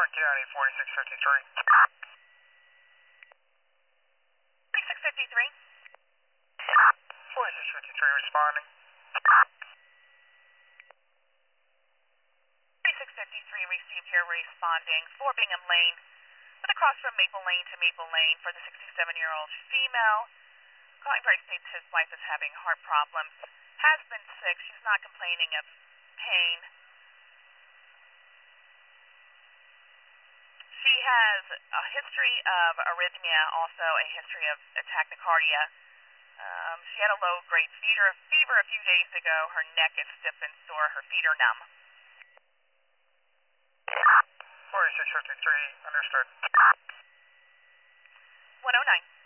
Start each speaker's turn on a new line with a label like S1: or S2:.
S1: County, 4653.
S2: 4653.
S1: 4653 responding.
S2: 4653 received here responding for Bingham Lane, with a cross from Maple Lane to Maple Lane for the 67-year-old female. Calling Bright states his wife is having heart problems, has been sick, she's not complaining of pain. She has a history of arrhythmia, also a history of tachycardia. She had a low-grade fever a few days ago. Her neck is stiff and sore. Her feet are numb.
S1: 4653, understood.
S2: 109.